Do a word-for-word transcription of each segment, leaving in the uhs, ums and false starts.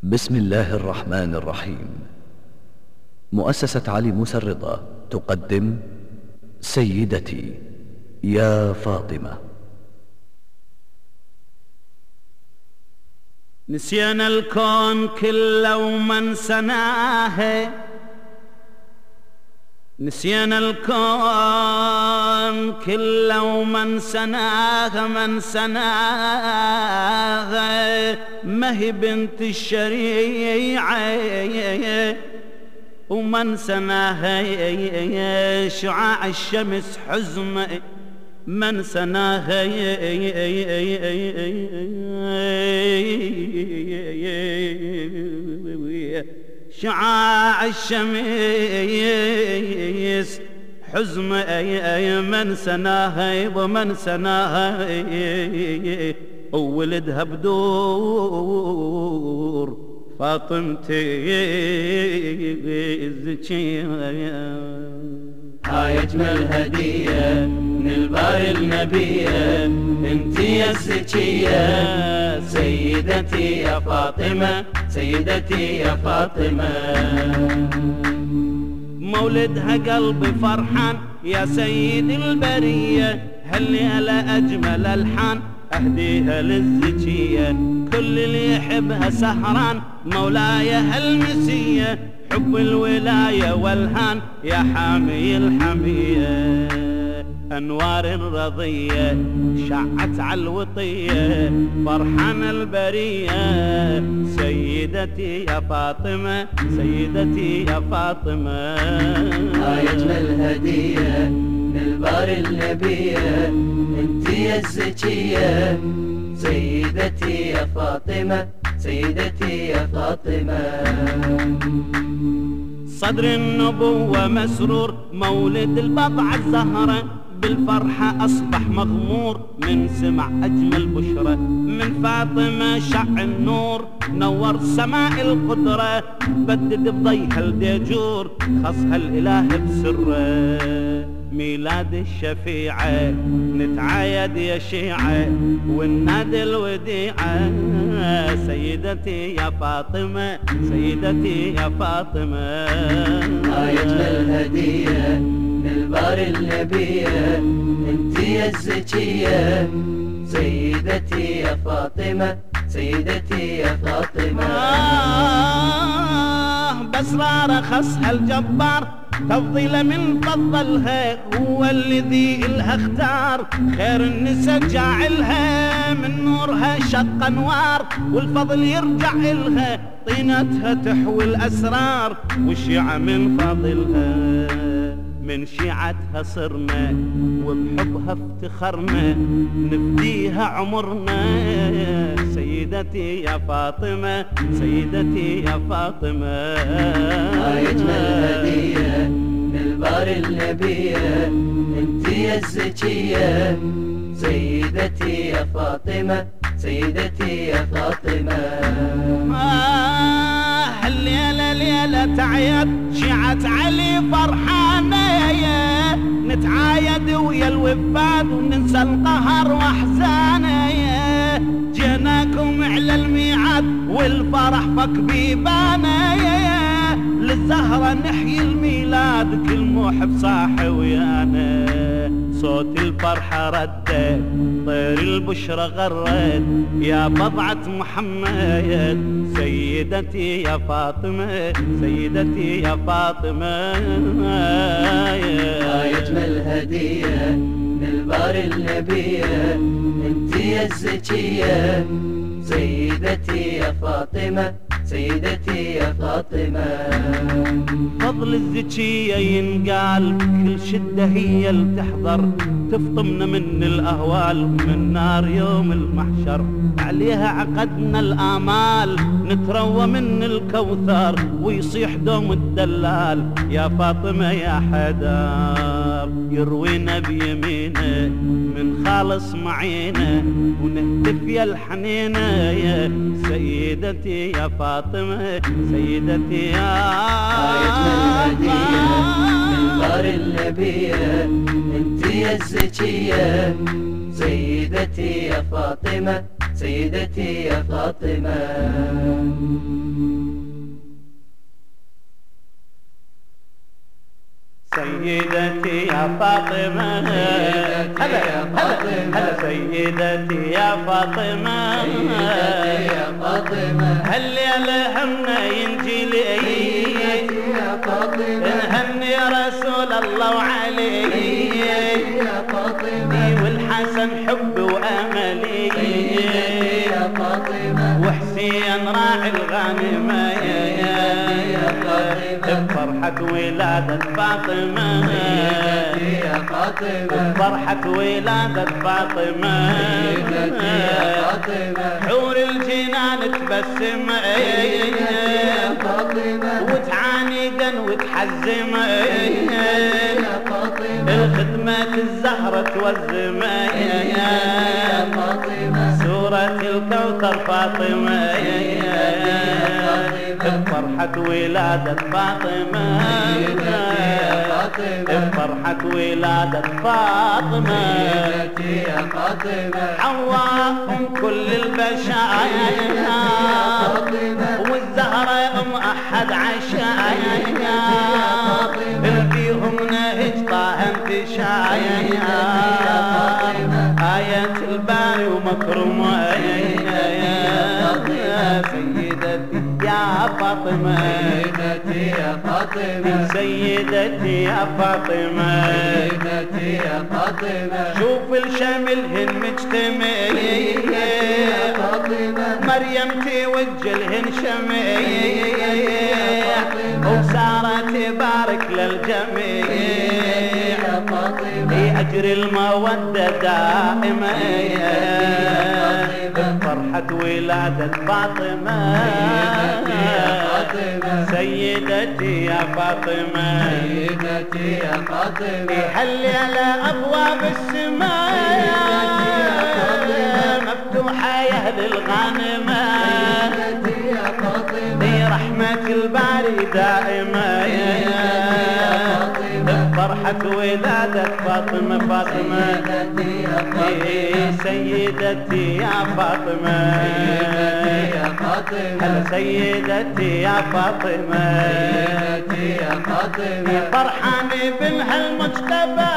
بسم الله الرحمن الرحيم. مؤسسة علي موسى الرضا تقدم سيدتي يا فاطمة. نسينا الكون كله ومن سناه، نسينا الكون كله ومن سناه، من سناه ما هي بنت الشريعة، ومن سناها شعاع الشمس حزمة، من سناها شعاع الشمس حزمة، من سناها ومن سناها وولدها بدور فاطمتي الزكية. هاي اجمل هدية من الباري النبية، انتي يا الزكية سيدتي يا فاطمة، سيدتي يا فاطمة. مولدها قلبي فرحان يا سيد البرية، هالليلة أجمل ألحان أهديها للزكية، كل اللي يحبها سهران مولاي هالمسية، حب الولاية والهان يا حامي الحمية. أنوار الرضية شعت على الوطية، فرحان البرية سيدتي يا فاطمة، سيدتي يا فاطمة. هاي أجمل هدية من الباري النبية، انتي يا الزكية سيدتي يا فاطمة، سيدتي يا فاطمة. صدر النبوة مسرور، مولد البضعة الزهرة، بالفرحة أصبح مغمور من سمع أجمل بشرة، من فاطمة شع النور نور سماء القدرة، بدد بضيها الديجور خصها الإله بسره، ميلاد الشفيعة نتعايد يا شيعة والنادي الوديعة، سيدتي يا فاطمة، سيدتي يا فاطمة. هاي أجمل هدية من الباري النبية، انتي يا الزكية سيدتي يا فاطمة، سيدتي يا فاطمة. آه بأسرار خصها الجبار تفضيل من فضلها، هو الذي إلها اختار خير النساء جاعلها، من نورها شق انوار والفضل يرجع إلها، طينتها تحوي الأسرار والشيعة من فضلها، من شيعتها صرنا وبحبها افتخرنا، نفديها عمرنا سيدتي يا فاطمة، سيدتي يا فاطمة. هاي أجمل هدية من الباري النبية، انتي يا الزكية سيدتي يا فاطمة، سيدتي يا فاطمة. آه الليلة ليلة تعيد شيعة علي فرحانة، نتعايد ويا الوفاد وننسى القهر واحزانه، جيناكم على الميعاد والفرح فك بيبانه، للزهرة نحيي الميلاد كل محب صاحي ويانا، صوت الفرحة رد طير البشرى غرد يا بضعة محمد، سيدتي يا فاطمة، سيدتي يا فاطمة. هاي أجمل هدية من الباري النبية، انتي يا الزكية سيدتي يا فاطمة، سيدتي يا فاطمة. فضل الزكية ينقال كل شدة هي اللي تحضر، تفطمنا من الأهوال من نار يوم المحشر، عليها عقدنا الآمال نتروى من الكوثر، ويصيح دوم الدلال يا فاطمة يا حدار، يروينا بيمينه من خالص معينه ونهتف يا الحنينه، يا سيدتي يا فاطمة، سيدتي يا هدية من باري النبية، انتي يا الزكية سيدتي يا فاطمة، سيدتي يا فاطمة. سيدتي يا فاطمة، هلا هلا هلا سيدتي يا فاطمة، سيدتي يا فاطمة، هالليلة همنا ينجي لي يا فاطمة، نهني رسول الله وعلي يا فاطمة، والحسن حب واملي يا فاطمة، وحسين راعي الغانمة يا فاطمة، بفرحة ولادة فاطمة، يا فاطمة، بفرحة ولادة فاطمة، يا فاطمة، حور الجنان تبسم يا فاطمة، وتعانقن وتحزم يا فاطمة، الخدمة الزهرة توزم يا فاطمة، سورة الكوثر فاطمة، بفرحة ولادة فاطمة، بفرحة ولادة فاطمة، يا فاطمة، حواء أم كل البشايا والزهرة أم أحد عشايا فيهم نهج طه انتشايا آية الباري ومكرمة سيدتي يا فاطمة، سيدتي يا فاطمة، سيدتي يا فاطمة، سيدتي يا فاطمة، شوف الشملهن مجتمع يا فاطمة، مريم توجلهن شميع وسارة تبارك للجميع يا فاطمة، أجر المودة دائمة بفرحة ولادة فاطمة، سيدتي يا فاطمة، سيدتي يا فاطمة، حلي على أبواب السماء مفتوحة يا أهل الغانمة، يا فاطمة، رحمة الباري دائمة بفرحة ولادة فاطمة، فاطمة سيدتي يا فاطمة، يا فاطمة، هلا سيدتي يا فاطمة، سيدتي يا فاطمة، فرحاني بنها المجتبى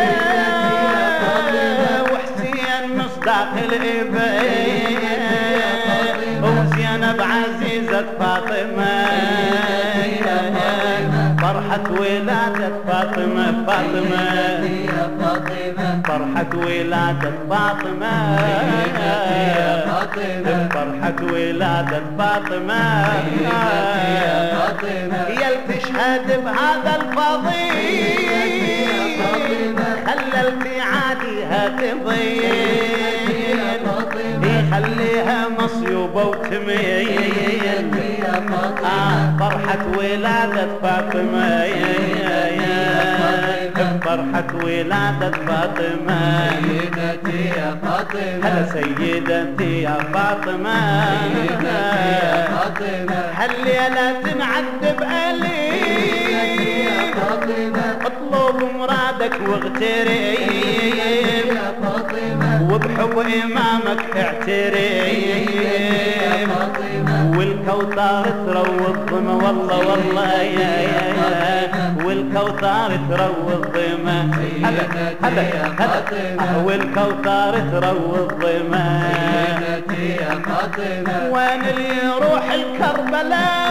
وحسين مصداق الإبي وزينب عزيزة فاطمة، فرحة ولادة فاطمة، فاطمة يا فاطمة، فرحة ولادة فاطمة، يا فاطمة، فرحة ولادة فاطمة، يا فاطمة، يا تشهد بهذا الفضيل خلى الابتعادها تضيل يخليها مصيوبة وتميل آه فرحة ولادة فاطمة، فرحة ولادة فاطمة، سيدتي يا فاطمة، هلا سيدتي يا فاطمة، يا فاطمة، هالليلة تنعد بأليم اطلب مرادك واغترب يا فاطمة، وبحب إمامك اعترب والكوثر تروي الظما والله والله يا يا والكوثر تروي الظما هلا هلا هلا والكوثر تروي الظما سيدتي يا فاطمة، وين اللي يروح الكربلاء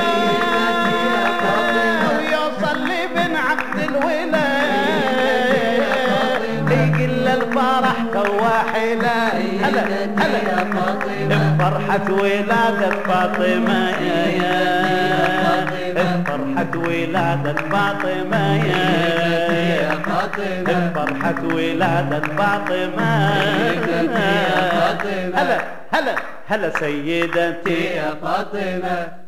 ويوصل لبن عبد الولاء يقل الفرح كواحلة هلا هلا بفرحة ولادة فاطمة يا يا بفرحة ولادة فاطمة يا بفرحة ولادة فاطمة هلا هلا هلا سيدتي يا فاطمة.